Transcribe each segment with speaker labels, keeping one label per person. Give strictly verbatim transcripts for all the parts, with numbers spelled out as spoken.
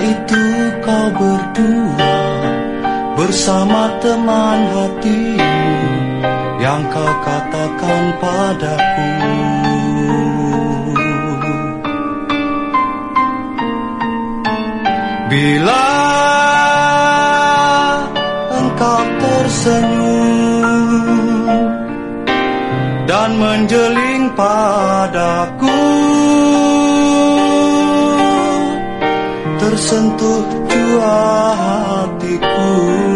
Speaker 1: itu kau berdua bersama teman hatimu yang kau katakan padaku. Bila engkau tersenyum dan menjeling padaku, tersentuh jua hatiku.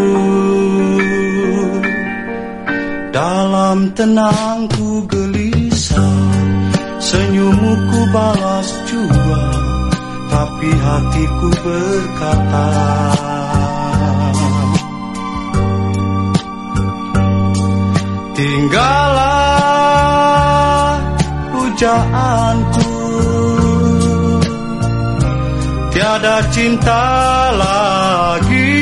Speaker 1: Dalam tenang ku gelisah, senyummu ku balas jua, tapi hatiku berkata, tinggallah pujaanku, tiada cinta lagi,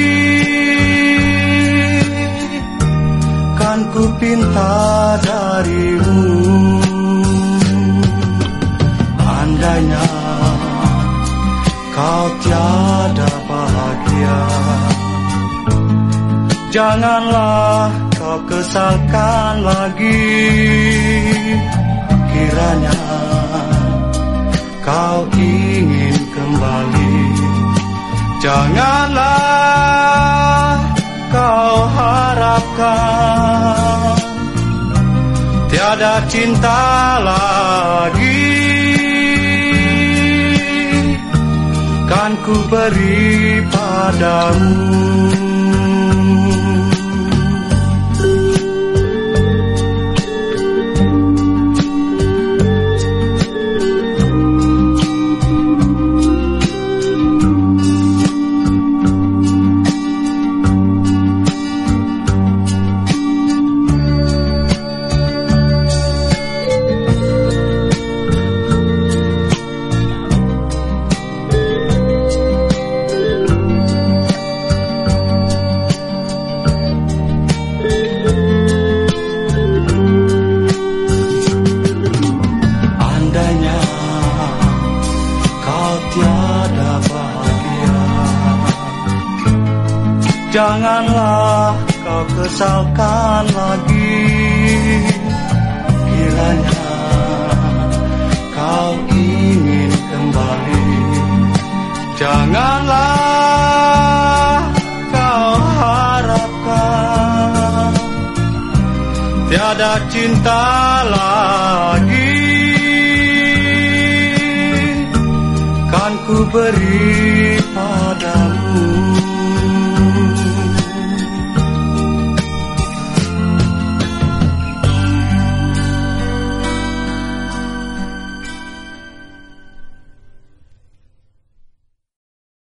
Speaker 1: kan ku pinta darimu. Andainya kau tiada bahagia, janganlah kau kesalkan lagi. Kiranya kau ingin kembali, janganlah kau harapkan tiada cinta lagi, kan ku beri padamu. Janganlah kau kesalkan lagi, kiranya kau ingin kembali, janganlah kau harapkan tiada cinta lagi, kan ku beri